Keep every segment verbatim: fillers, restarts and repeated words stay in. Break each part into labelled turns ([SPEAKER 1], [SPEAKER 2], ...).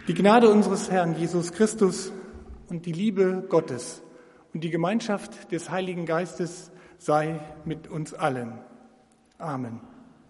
[SPEAKER 1] Die Gnade unseres Herrn Jesus Christus und die Liebe Gottes und die Gemeinschaft des Heiligen Geistes sei mit uns allen. Amen.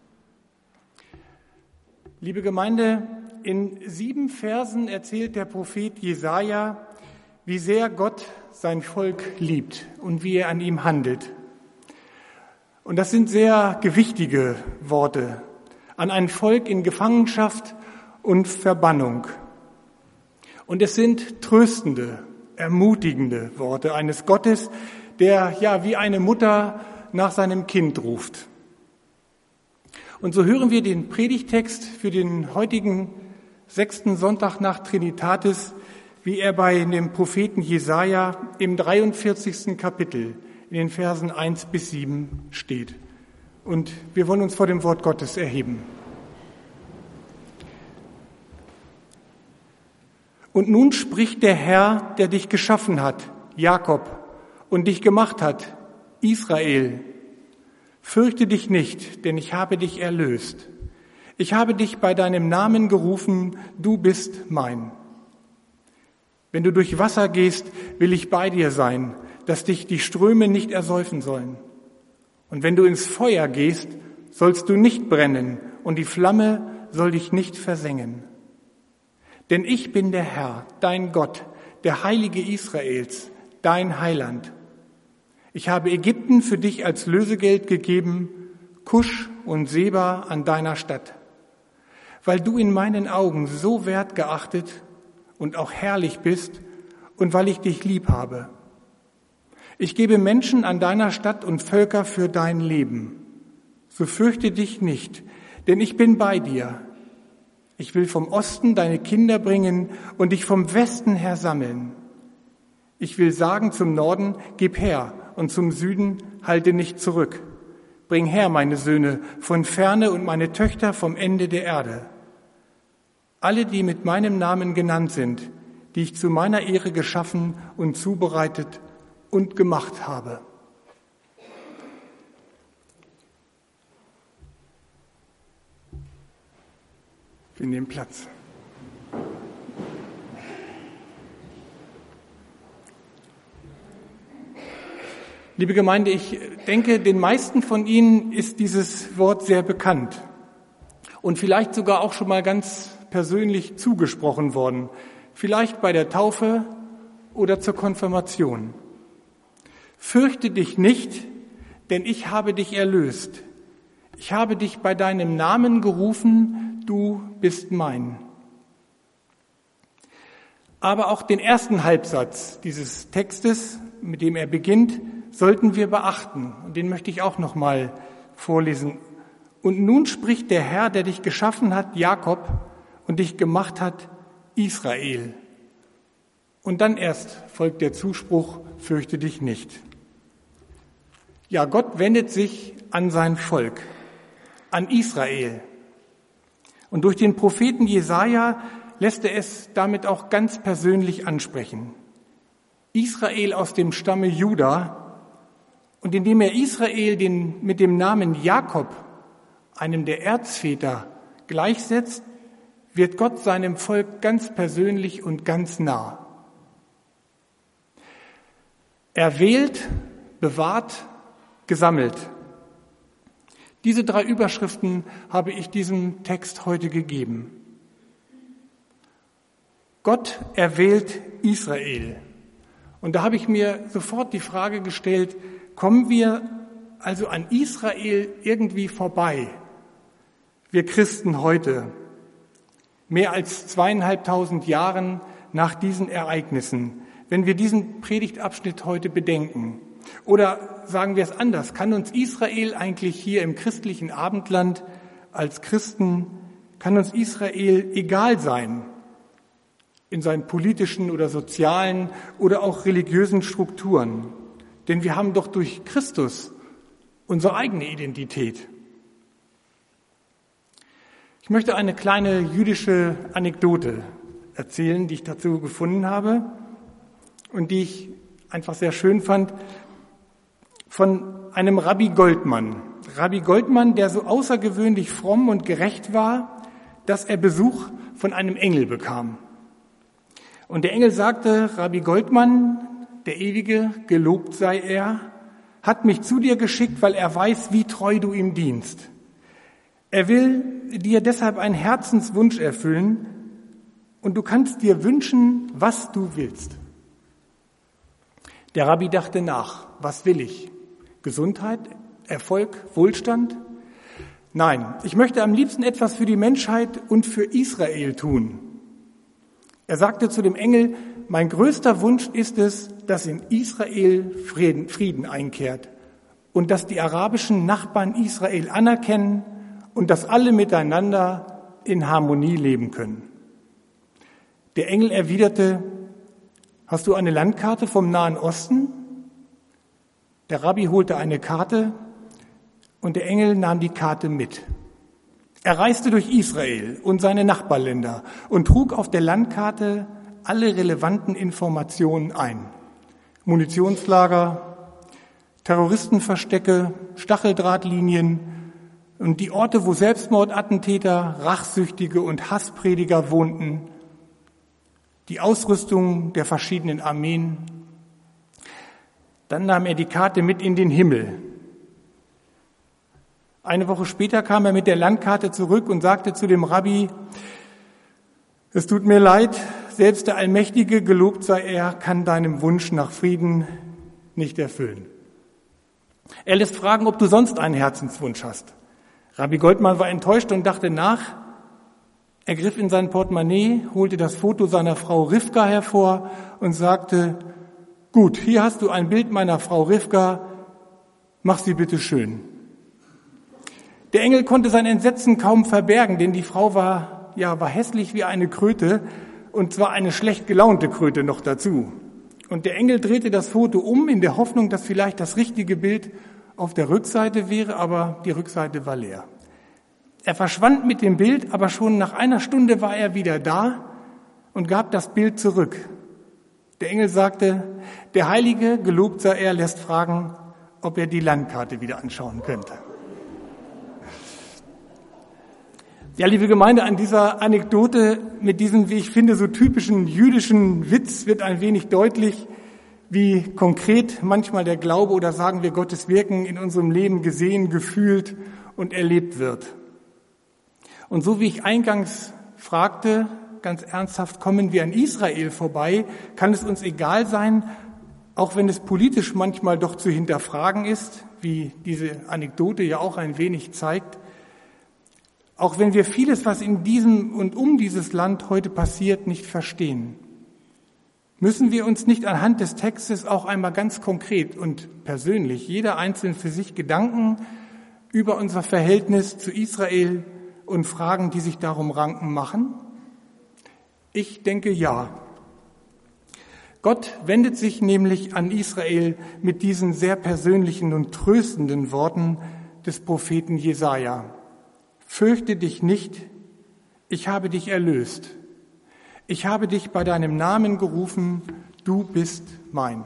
[SPEAKER 1] Liebe Gemeinde, in sieben Versen erzählt der Prophet Jesaja, wie sehr Gott sein Volk liebt und wie er an ihm handelt. Und das sind sehr gewichtige Worte an ein Volk in Gefangenschaft und Verbannung. Und es sind tröstende, ermutigende Worte eines Gottes, der ja wie eine Mutter nach seinem Kind ruft. Und so hören wir den Predigtext für den heutigen sechsten Sonntag nach Trinitatis, wie er bei dem Propheten Jesaja im dreiundvierzigsten Kapitel in den Versen eins bis sieben steht. Und wir wollen uns vor dem Wort Gottes erheben. Und nun spricht der Herr, der dich geschaffen hat, Jakob, und dich gemacht hat, Israel. Fürchte dich nicht, denn ich habe dich erlöst. Ich habe dich bei deinem Namen gerufen, du bist mein. Wenn du durch Wasser gehst, will ich bei dir sein, dass dich die Ströme nicht ersäufen sollen. Und wenn du ins Feuer gehst, sollst du nicht brennen, und die Flamme soll dich nicht versengen. Denn ich bin der Herr, dein Gott, der Heilige Israels, dein Heiland. Ich habe Ägypten für dich als Lösegeld gegeben, Kusch und Seba an deiner Stadt. Weil du in meinen Augen so wertgeachtet und auch herrlich bist und weil ich dich lieb habe. Ich gebe Menschen an deiner Stadt und Völker für dein Leben. So fürchte dich nicht, denn ich bin bei dir. Ich will vom Osten deine Kinder bringen und dich vom Westen her sammeln. Ich will sagen zum Norden, gib her, und zum Süden, halte nicht zurück. Bring her, meine Söhne, von ferne und meine Töchter vom Ende der Erde. Alle, die mit meinem Namen genannt sind, die ich zu meiner Ehre geschaffen und zubereitet und gemacht habe. Wir nehmen Platz. Liebe Gemeinde, ich denke, den meisten von Ihnen ist dieses Wort sehr bekannt und vielleicht sogar auch schon mal ganz persönlich zugesprochen worden, vielleicht bei der Taufe oder zur Konfirmation. Fürchte dich nicht, denn ich habe dich erlöst. Ich habe dich bei deinem Namen gerufen, du bist mein. Aber auch den ersten Halbsatz dieses Textes, mit dem er beginnt, sollten wir beachten. Und den möchte ich auch noch mal vorlesen. Und nun spricht der Herr, der dich geschaffen hat, Jakob, und dich gemacht hat, Israel. Und dann erst folgt der Zuspruch, fürchte dich nicht. Ja, Gott wendet sich an sein Volk, an Israel. Und durch den Propheten Jesaja lässt er es damit auch ganz persönlich ansprechen. Israel aus dem Stamme Juda. Und indem er Israel den, mit dem Namen Jakob, einem der Erzväter, gleichsetzt, wird Gott seinem Volk ganz persönlich und ganz nah. Erwählt, bewahrt, gesammelt. Diese drei Überschriften habe ich diesem Text heute gegeben. Gott erwählt Israel. Und da habe ich mir sofort die Frage gestellt, kommen wir also an Israel irgendwie vorbei? Wir Christen heute, mehr als zweieinhalbtausend Jahren nach diesen Ereignissen, wenn wir diesen Predigtabschnitt heute bedenken. Oder sagen wir es anders, kann uns Israel eigentlich hier im christlichen Abendland als Christen, kann uns Israel egal sein? In seinen politischen oder sozialen oder auch religiösen Strukturen. Denn wir haben doch durch Christus unsere eigene Identität. Ich möchte eine kleine jüdische Anekdote erzählen, die ich dazu gefunden habe und die ich einfach sehr schön fand, von einem Rabbi Goldmann. Rabbi Goldmann, der so außergewöhnlich fromm und gerecht war, dass er Besuch von einem Engel bekam. Und der Engel sagte, Rabbi Goldmann, der Ewige, gelobt sei er, hat mich zu dir geschickt, weil er weiß, wie treu du ihm dienst. Er will dir deshalb einen Herzenswunsch erfüllen und du kannst dir wünschen, was du willst. Der Rabbi dachte nach, was will ich? Gesundheit, Erfolg, Wohlstand? Nein, ich möchte am liebsten etwas für die Menschheit und für Israel tun. Er sagte zu dem Engel, mein größter Wunsch ist es, dass in Israel Frieden, Frieden einkehrt und dass die arabischen Nachbarn Israel anerkennen und dass alle miteinander in Harmonie leben können. Der Engel erwiderte, hast du eine Landkarte vom Nahen Osten? Der Rabbi holte eine Karte und der Engel nahm die Karte mit. Er reiste durch Israel und seine Nachbarländer und trug auf der Landkarte alle relevanten Informationen ein. Munitionslager, Terroristenverstecke, Stacheldrahtlinien und die Orte, wo Selbstmordattentäter, Rachsüchtige und Hassprediger wohnten, die Ausrüstung der verschiedenen Armeen. Dann nahm er die Karte mit in den Himmel. Eine Woche später kam er mit der Landkarte zurück und sagte zu dem Rabbi, es tut mir leid, selbst der Allmächtige, gelobt sei er, kann deinem Wunsch nach Frieden nicht erfüllen. Er lässt fragen, ob du sonst einen Herzenswunsch hast. Rabbi Goldmann war enttäuscht und dachte nach. Er griff in sein Portemonnaie, holte das Foto seiner Frau Rivka hervor und sagte, gut, hier hast du ein Bild meiner Frau Rivka, mach sie bitte schön. Der Engel konnte sein Entsetzen kaum verbergen, denn die Frau war, ja, war hässlich wie eine Kröte und zwar eine schlecht gelaunte Kröte noch dazu. Und der Engel drehte das Foto um in der Hoffnung, dass vielleicht das richtige Bild auf der Rückseite wäre, aber die Rückseite war leer. Er verschwand mit dem Bild, aber schon nach einer Stunde war er wieder da und gab das Bild zurück. Der Engel sagte, der Heilige, gelobt sei er, lässt fragen, ob er die Landkarte wieder anschauen könnte. Ja, liebe Gemeinde, an dieser Anekdote mit diesem, wie ich finde, so typischen jüdischen Witz wird ein wenig deutlich, wie konkret manchmal der Glaube oder sagen wir Gottes Wirken in unserem Leben gesehen, gefühlt und erlebt wird. Und so wie ich eingangs fragte, ganz ernsthaft, kommen wir an Israel vorbei, kann es uns egal sein, auch wenn es politisch manchmal doch zu hinterfragen ist, wie diese Anekdote ja auch ein wenig zeigt, auch wenn wir vieles, was in diesem und um dieses Land heute passiert, nicht verstehen, müssen wir uns nicht anhand des Textes auch einmal ganz konkret und persönlich, jeder einzeln für sich Gedanken über unser Verhältnis zu Israel und Fragen, die sich darum ranken, machen? Ich denke ja. Gott wendet sich nämlich an Israel mit diesen sehr persönlichen und tröstenden Worten des Propheten Jesaja. Fürchte dich nicht, ich habe dich erlöst. Ich habe dich bei deinem Namen gerufen, du bist mein.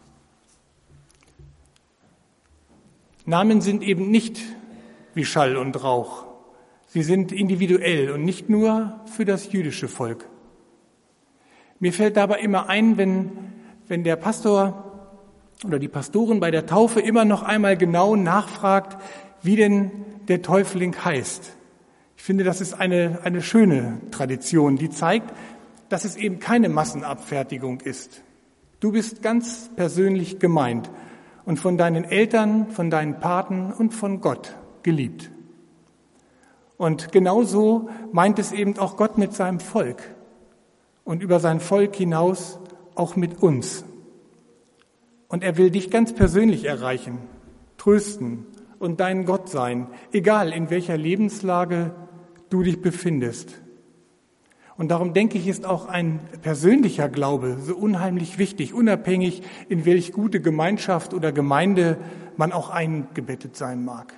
[SPEAKER 1] Namen sind eben nicht wie Schall und Rauch. Sie sind individuell und nicht nur für das jüdische Volk. Mir fällt dabei immer ein, wenn, wenn der Pastor oder die Pastorin bei der Taufe immer noch einmal genau nachfragt, wie denn der Täufling heißt. Ich finde, das ist eine, eine schöne Tradition, die zeigt, dass es eben keine Massenabfertigung ist. Du bist ganz persönlich gemeint und von deinen Eltern, von deinen Paten und von Gott geliebt. Und genauso meint es eben auch Gott mit seinem Volk und über sein Volk hinaus auch mit uns. Und er will dich ganz persönlich erreichen, trösten und dein Gott sein, egal in welcher Lebenslage du dich befindest. Und darum denke ich, ist auch ein persönlicher Glaube so unheimlich wichtig, unabhängig in welch gute Gemeinschaft oder Gemeinde man auch eingebettet sein mag.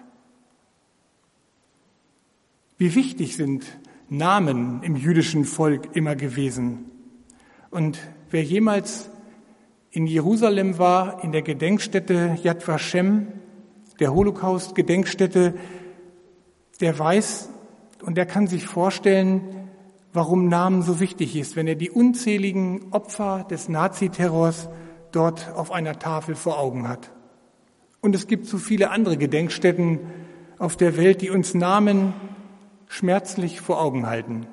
[SPEAKER 1] Wie wichtig sind Namen im jüdischen Volk immer gewesen. Und wer jemals in Jerusalem war, in der Gedenkstätte Yad Vashem, der Holocaust-Gedenkstätte, der weiß und der kann sich vorstellen, warum Namen so wichtig ist, wenn er die unzähligen Opfer des Naziterrors dort auf einer Tafel vor Augen hat. Und es gibt so viele andere Gedenkstätten auf der Welt, die uns Namen schmerzlich vor Augen halten.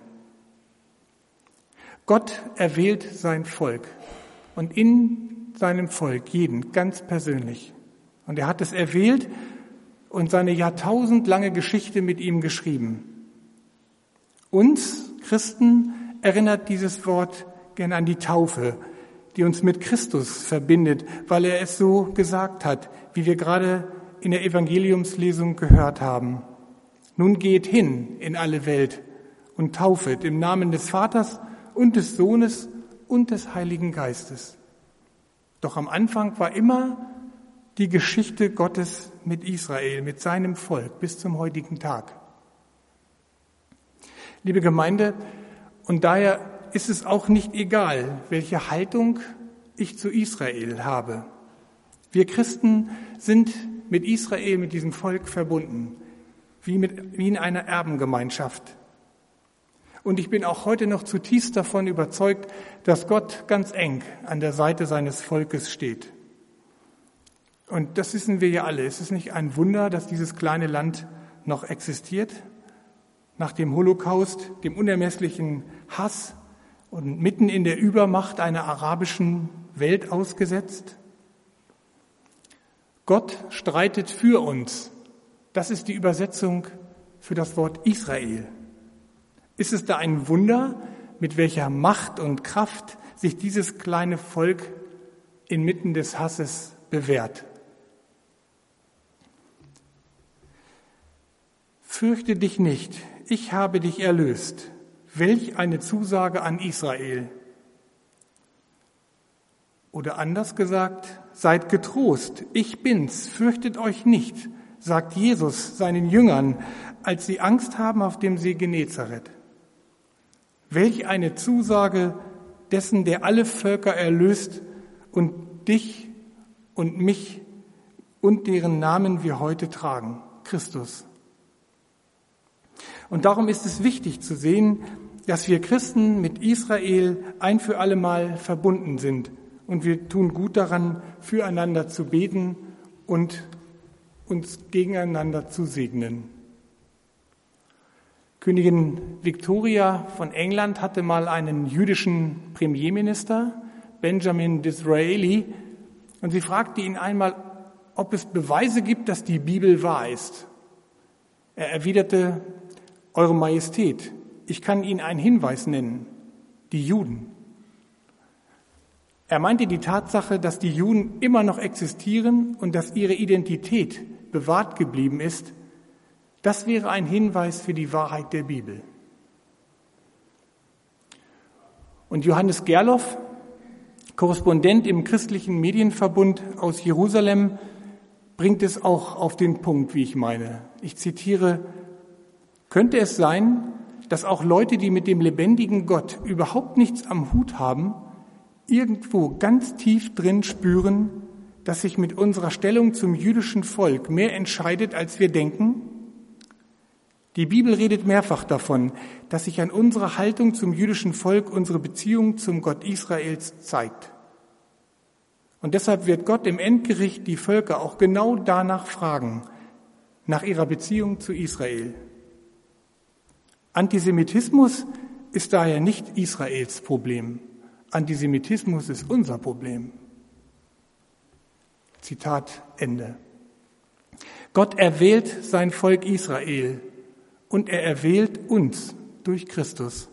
[SPEAKER 1] Gott erwählt sein Volk und in seinem Volk jeden ganz persönlich. Und er hat es erwählt und seine jahrtausendlange Geschichte mit ihm geschrieben. Uns Christen erinnert dieses Wort gern an die Taufe, die uns mit Christus verbindet, weil er es so gesagt hat, wie wir gerade in der Evangeliumslesung gehört haben. Nun geht hin in alle Welt und taufet im Namen des Vaters und des Sohnes und des Heiligen Geistes. Doch am Anfang war immer die Geschichte Gottes mit Israel, mit seinem Volk bis zum heutigen Tag. Liebe Gemeinde, und daher ist es auch nicht egal, welche Haltung ich zu Israel habe. Wir Christen sind mit Israel, mit diesem Volk verbunden, wie, mit, wie in einer Erbengemeinschaft. Und ich bin auch heute noch zutiefst davon überzeugt, dass Gott ganz eng an der Seite seines Volkes steht. Und das wissen wir ja alle. Es ist nicht ein Wunder, dass dieses kleine Land noch existiert, nach dem Holocaust, dem unermesslichen Hass und mitten in der Übermacht einer arabischen Welt ausgesetzt. Gott streitet für uns. Das ist die Übersetzung für das Wort Israel. Ist es da ein Wunder, mit welcher Macht und Kraft sich dieses kleine Volk inmitten des Hasses bewährt? Fürchte dich nicht, ich habe dich erlöst. Welch eine Zusage an Israel. Oder anders gesagt, seid getrost, ich bin's, fürchtet euch nicht, sagt Jesus seinen Jüngern, als sie Angst haben auf dem See Genezareth. Welch eine Zusage dessen, der alle Völker erlöst und dich und mich und deren Namen wir heute tragen, Christus. Und darum ist es wichtig zu sehen, dass wir Christen mit Israel ein für alle Mal verbunden sind. Und wir tun gut daran, füreinander zu beten und uns gegeneinander zu segnen. Königin Victoria von England hatte mal einen jüdischen Premierminister, Benjamin Disraeli, und sie fragte ihn einmal, ob es Beweise gibt, dass die Bibel wahr ist. Er erwiderte, Eure Majestät, ich kann Ihnen einen Hinweis nennen, die Juden. Er meinte die Tatsache, dass die Juden immer noch existieren und dass ihre Identität bewahrt geblieben ist, das wäre ein Hinweis für die Wahrheit der Bibel. Und Johannes Gerloff, Korrespondent im Christlichen Medienverbund aus Jerusalem, bringt es auch auf den Punkt, wie ich meine. Ich zitiere, könnte es sein, dass auch Leute, die mit dem lebendigen Gott überhaupt nichts am Hut haben, irgendwo ganz tief drin spüren, dass sich mit unserer Stellung zum jüdischen Volk mehr entscheidet, als wir denken? Die Bibel redet mehrfach davon, dass sich an unserer Haltung zum jüdischen Volk unsere Beziehung zum Gott Israels zeigt. Und deshalb wird Gott im Endgericht die Völker auch genau danach fragen, nach ihrer Beziehung zu Israel. Antisemitismus ist daher nicht Israels Problem. Antisemitismus ist unser Problem. Zitat Ende. Gott erwählt sein Volk Israel und er erwählt uns durch Christus.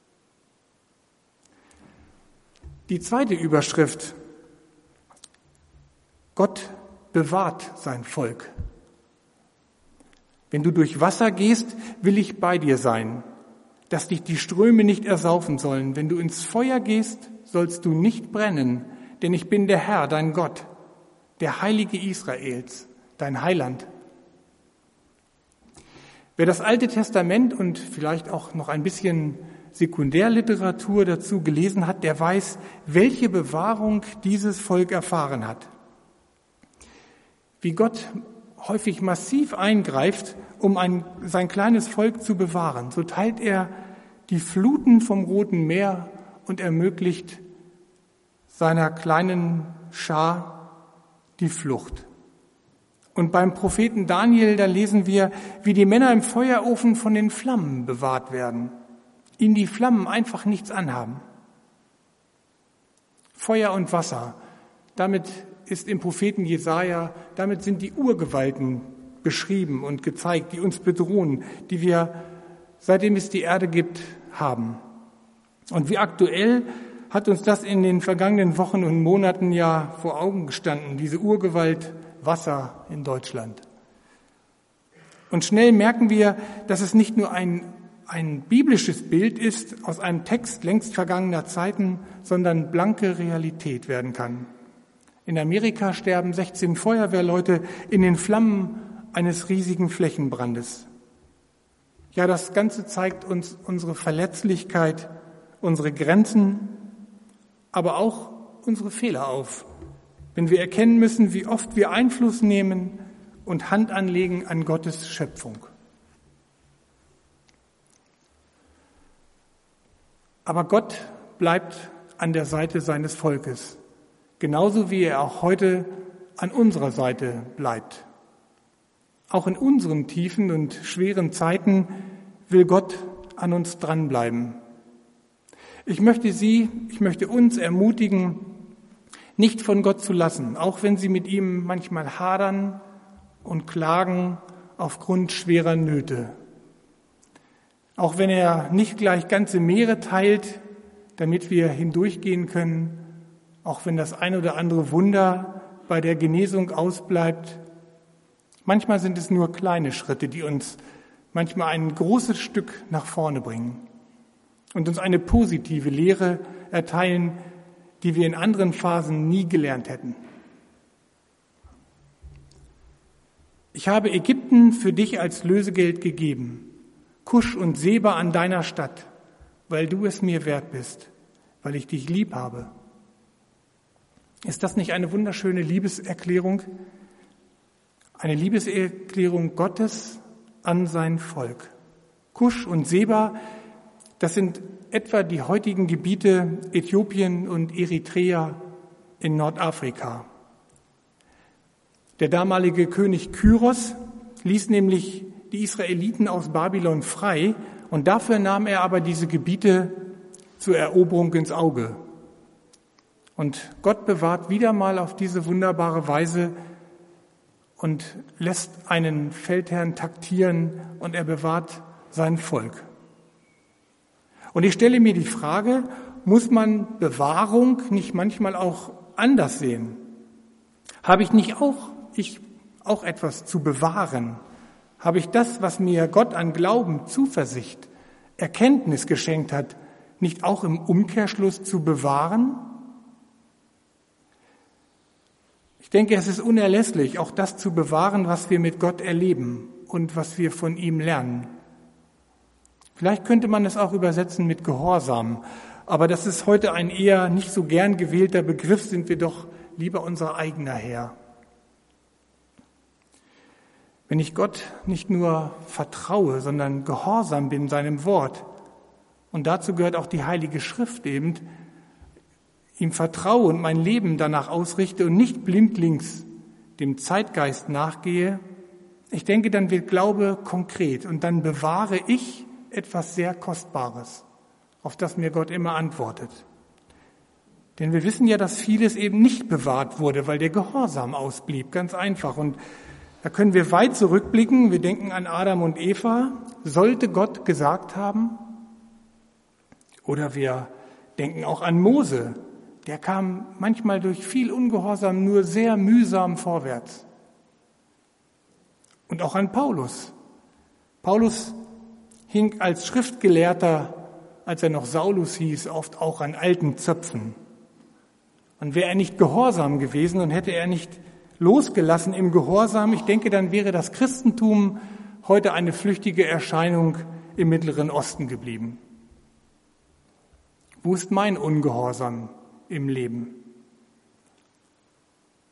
[SPEAKER 1] Die zweite Überschrift: Gott bewahrt sein Volk. Wenn du durch Wasser gehst, will ich bei dir sein, dass dich die Ströme nicht ersaufen sollen. Wenn du ins Feuer gehst, sollst du nicht brennen, denn ich bin der Herr, dein Gott, der Heilige Israels, dein Heiland. Wer das Alte Testament und vielleicht auch noch ein bisschen Sekundärliteratur dazu gelesen hat, der weiß, welche Bewahrung dieses Volk erfahren hat. Wie Gott häufig massiv eingreift, um ein, sein kleines Volk zu bewahren. So teilt er die Fluten vom Roten Meer und ermöglicht seiner kleinen Schar die Flucht. Und beim Propheten Daniel, da lesen wir, wie die Männer im Feuerofen von den Flammen bewahrt werden, ihnen die Flammen einfach nichts anhaben. Feuer und Wasser, damit ist im Propheten Jesaja, damit sind die Urgewalten beschrieben und gezeigt, die uns bedrohen, die wir, seitdem es die Erde gibt, haben. Und wie aktuell hat uns das in den vergangenen Wochen und Monaten ja vor Augen gestanden, diese Urgewalt Wasser in Deutschland. Und schnell merken wir, dass es nicht nur ein, ein biblisches Bild ist aus einem Text längst vergangener Zeiten, sondern blanke Realität werden kann. In Amerika sterben sechzehn Feuerwehrleute in den Flammen eines riesigen Flächenbrandes. Ja, das Ganze zeigt uns unsere Verletzlichkeit, unsere Grenzen, aber auch unsere Fehler auf, wenn wir erkennen müssen, wie oft wir Einfluss nehmen und Hand anlegen an Gottes Schöpfung. Aber Gott bleibt an der Seite seines Volkes, genauso wie er auch heute an unserer Seite bleibt. Auch in unseren tiefen und schweren Zeiten will Gott an uns dranbleiben. Ich möchte Sie, ich möchte uns ermutigen, nicht von Gott zu lassen, auch wenn Sie mit ihm manchmal hadern und klagen aufgrund schwerer Nöte. Auch wenn er nicht gleich ganze Meere teilt, damit wir hindurchgehen können, auch wenn das ein oder andere Wunder bei der Genesung ausbleibt. Manchmal sind es nur kleine Schritte, die uns manchmal ein großes Stück nach vorne bringen und uns eine positive Lehre erteilen, die wir in anderen Phasen nie gelernt hätten. Ich habe Ägypten für dich als Lösegeld gegeben, Kusch und Seba an deiner Stadt, weil du es mir wert bist, weil ich dich lieb habe. Ist das nicht eine wunderschöne Liebeserklärung? Eine Liebeserklärung Gottes an sein Volk. Kusch und Seba, das sind etwa die heutigen Gebiete Äthiopien und Eritrea in Nordafrika. Der damalige König Kyros ließ nämlich die Israeliten aus Babylon frei und dafür nahm er aber diese Gebiete zur Eroberung ins Auge. Und Gott bewahrt wieder mal auf diese wunderbare Weise und lässt einen Feldherrn taktieren und er bewahrt sein Volk. Und ich stelle mir die Frage, muss man Bewahrung nicht manchmal auch anders sehen? Habe ich nicht auch, ich auch etwas zu bewahren? Habe ich das, was mir Gott an Glauben, Zuversicht, Erkenntnis geschenkt hat, nicht auch im Umkehrschluss zu bewahren? Ich denke, es ist unerlässlich, auch das zu bewahren, was wir mit Gott erleben und was wir von ihm lernen. Vielleicht könnte man es auch übersetzen mit Gehorsam, aber das ist heute ein eher nicht so gern gewählter Begriff, sind wir doch lieber unser eigener Herr. Wenn ich Gott nicht nur vertraue, sondern gehorsam bin seinem Wort, und dazu gehört auch die Heilige Schrift eben, ihm vertraue und mein Leben danach ausrichte und nicht blindlings dem Zeitgeist nachgehe, ich denke, dann wird Glaube konkret und dann bewahre ich etwas sehr Kostbares, auf das mir Gott immer antwortet. Denn wir wissen ja, dass vieles eben nicht bewahrt wurde, weil der Gehorsam ausblieb, ganz einfach. Und da können wir weit zurückblicken. Wir denken an Adam und Eva. Sollte Gott gesagt haben? Oder wir denken auch an Mose. Der kam manchmal durch viel Ungehorsam nur sehr mühsam vorwärts. Und auch an Paulus. Paulus hing als Schriftgelehrter, als er noch Saulus hieß, oft auch an alten Zöpfen. Und wäre er nicht gehorsam gewesen und hätte er nicht losgelassen im Gehorsam, ich denke, dann wäre das Christentum heute eine flüchtige Erscheinung im Mittleren Osten geblieben. Wo ist mein Ungehorsam im Leben?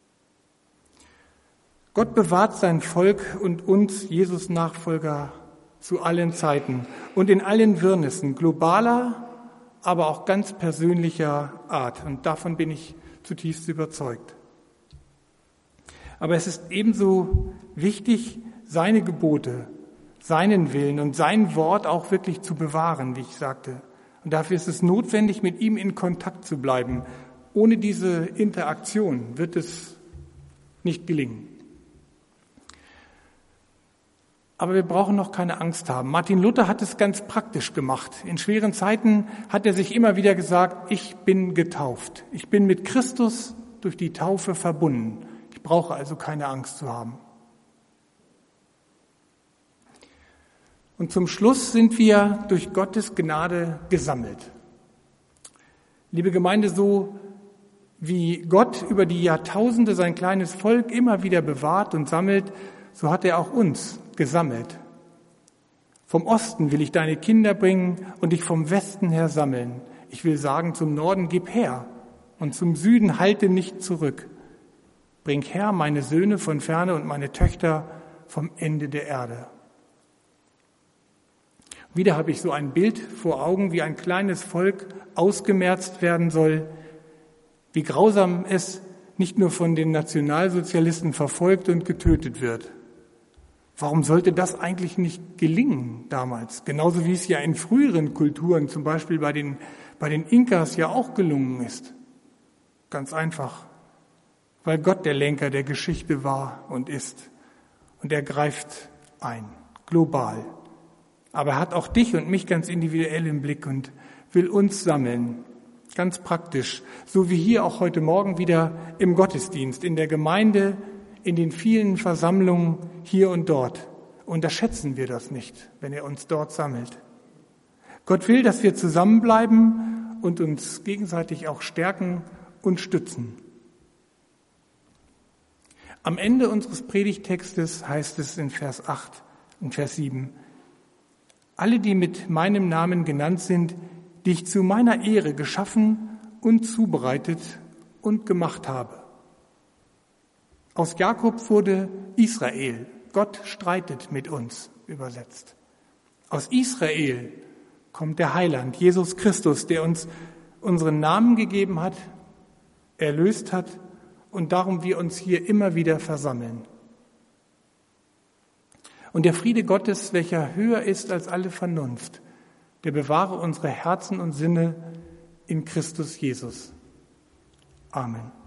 [SPEAKER 1] Gott bewahrt sein Volk und uns, Jesus-Nachfolger, zu allen Zeiten und in allen Wirrnissen, globaler, aber auch ganz persönlicher Art. Und davon bin ich zutiefst überzeugt. Aber es ist ebenso wichtig, seine Gebote, seinen Willen und sein Wort auch wirklich zu bewahren, wie ich sagte. Und dafür ist es notwendig, mit ihm in Kontakt zu bleiben. Ohne diese Interaktion wird es nicht gelingen. Aber wir brauchen noch keine Angst haben. Martin Luther hat es ganz praktisch gemacht. In schweren Zeiten hat er sich immer wieder gesagt, ich bin getauft. Ich bin mit Christus durch die Taufe verbunden. Ich brauche also keine Angst zu haben. Und zum Schluss sind wir durch Gottes Gnade gesammelt. Liebe Gemeinde, so wie Gott über die Jahrtausende sein kleines Volk immer wieder bewahrt und sammelt, so hat er auch uns gesammelt. Vom Osten will ich deine Kinder bringen und dich vom Westen her sammeln. Ich will sagen, zum Norden gib her und zum Süden halte nicht zurück. Bring her meine Söhne von ferne und meine Töchter vom Ende der Erde. Wieder habe ich so ein Bild vor Augen, wie ein kleines Volk ausgemerzt werden soll, wie grausam es nicht nur von den Nationalsozialisten verfolgt und getötet wird. Warum sollte das eigentlich nicht gelingen damals? Genauso wie es ja in früheren Kulturen, zum Beispiel bei den, bei den Inkas ja auch gelungen ist. Ganz einfach, weil Gott der Lenker der Geschichte war und ist. Und er greift ein, global. Aber er hat auch dich und mich ganz individuell im Blick und will uns sammeln, ganz praktisch. So wie hier auch heute Morgen wieder im Gottesdienst, in der Gemeinde, in den vielen Versammlungen hier und dort. Unterschätzen wir das nicht, wenn er uns dort sammelt. Gott will, dass wir zusammenbleiben und uns gegenseitig auch stärken und stützen. Am Ende unseres Predigttextes heißt es in Vers acht und Vers sieben, alle, die mit meinem Namen genannt sind, die ich zu meiner Ehre geschaffen und zubereitet und gemacht habe. Aus Jakob wurde Israel. Gott streitet mit uns, übersetzt. Aus Israel kommt der Heiland, Jesus Christus, der uns unseren Namen gegeben hat, erlöst hat und darum wir uns hier immer wieder versammeln. Und der Friede Gottes, welcher höher ist als alle Vernunft, der bewahre unsere Herzen und Sinne in Christus Jesus. Amen.